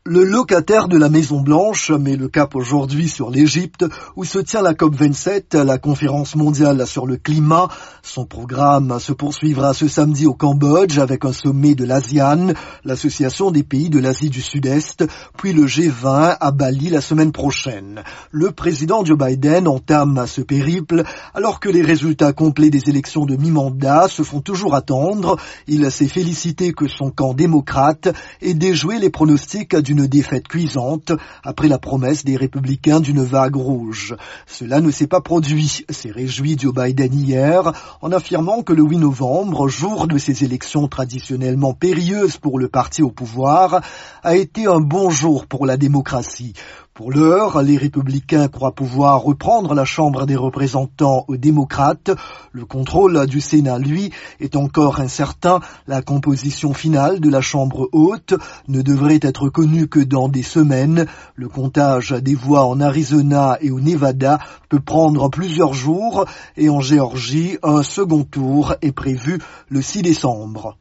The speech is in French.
Le locataire de la Maison-Blanche met le cap aujourd'hui sur l'Égypte, où se tient la COP27, la conférence mondiale sur le climat. Son programme se poursuivra ce samedi au Cambodge avec un sommet de l'ASEAN, l'association des pays de l'Asie du Sud-Est, puis le G20 à Bali la semaine prochaine. Le président Joe Biden entame ce périple alors que les résultats complets des élections de mi-mandat se font toujours attendre. Il s'est félicité que son camp démocrate ait déjoué les pronostics d'une défaite cuisante après la promesse des républicains d'une vague rouge. Cela ne s'est pas produit, s'est réjoui Joe Biden hier en affirmant que le 8 novembre, jour de ces élections traditionnellement périlleuses pour le parti au pouvoir, a été un bon jour pour la démocratie. Pour l'heure, les républicains croient pouvoir reprendre la Chambre des représentants aux démocrates. Le contrôle du Sénat, lui, est encore incertain. La composition finale de la Chambre haute ne devrait être connue que dans des semaines. Le comptage des voix en Arizona et au Nevada peut prendre plusieurs jours et en Géorgie, un second tour est prévu le 6 décembre.